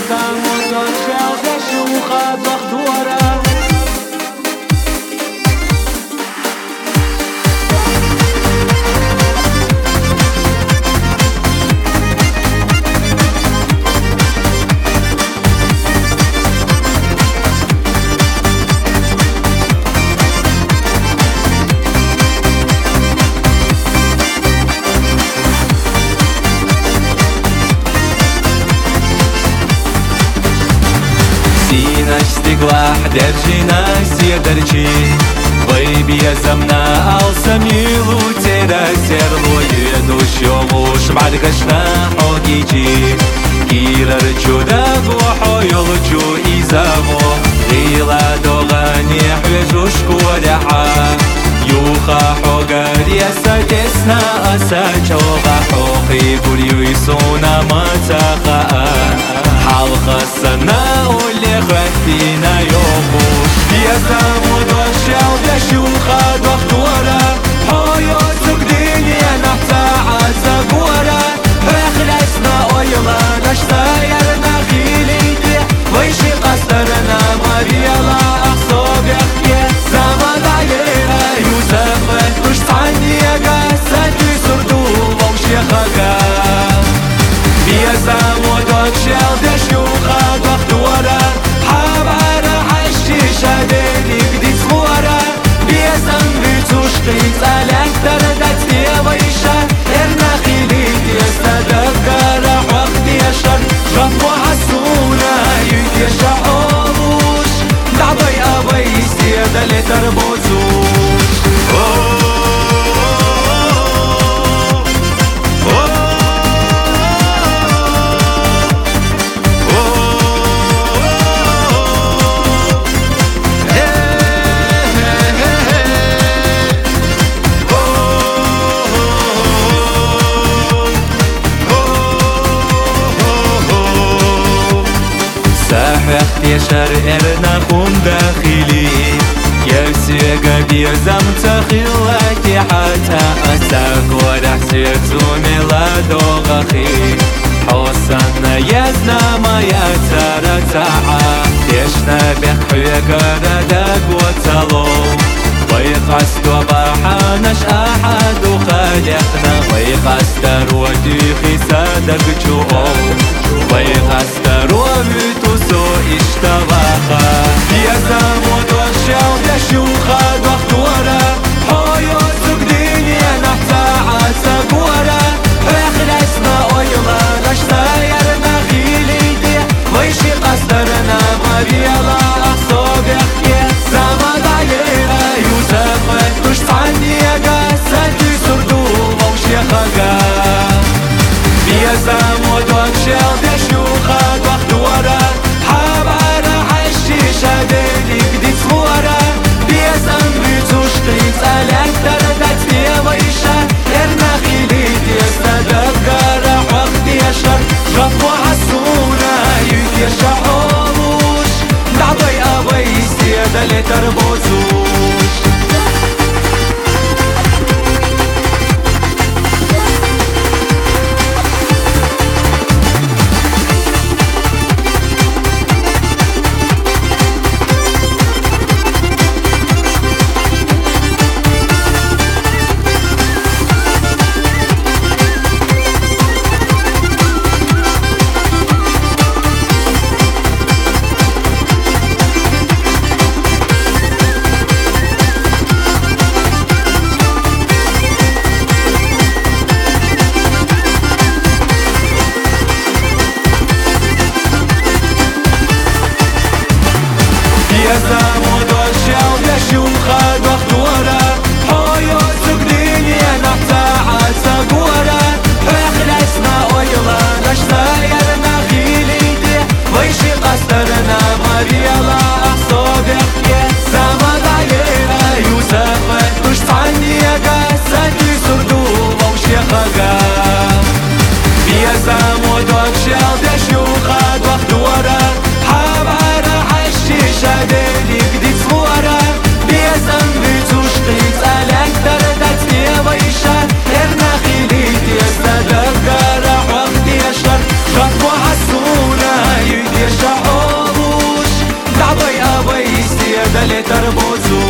موتور شاودش وخاد وقت ورا Стекла держина седерчи Выбье замна алсамилу тера серлу едущему шмалькашна огичи Кирар чудак вахойл чу изамо Гила догани хвежушку ляха Юха хогар ясатесна асачоға Хохи гульюйсуна матаха حلقة السنة واللي خفينا يوموش يا زمود والشعب يشوخد وقت ورا حياتك دنيا نحتاع ورا اخلصنا ويلا نشتايرنا خيليدي ويشي قصرنا مريلا اخصاب يحكي زمان عليها يوسف وش عني يا قاسد يسردو ووشي خقا يا زمود والشعب يشوخد وقت ورا حبار حشي شادني بديت ورا بيزن بتشقيت على تردت يا ويشا ارنا خيليت يستدقر وقت يشر شف وحسونا يدي شحوش دعبي ابي سيادة لتربوزوش يشر إرنا خون داخلي يرسيق بيزم تخيلك حتى أساك ورحسيت ميلاد غخي حوصنا يزنا ما يترى تعا يشنا بحيق ردك وتلو ويقصد وبحانش أحد خالقنا ويقصد روتي خسادك جوه ويقصد روتي اشتباخا يا زمود والشعب يشوخد وقت ورا حياتك دنيا نحتاع ورا اخلصنا ويلا نشتايرنا خيليدي ويشي قصرنا مريلا اخصاب يحكي زمان عليها يوسف وش عني يا قاسد يسردو ووشي خقا يا زمود والشعب يشوخد وقت ورا حبار حشي تربطوا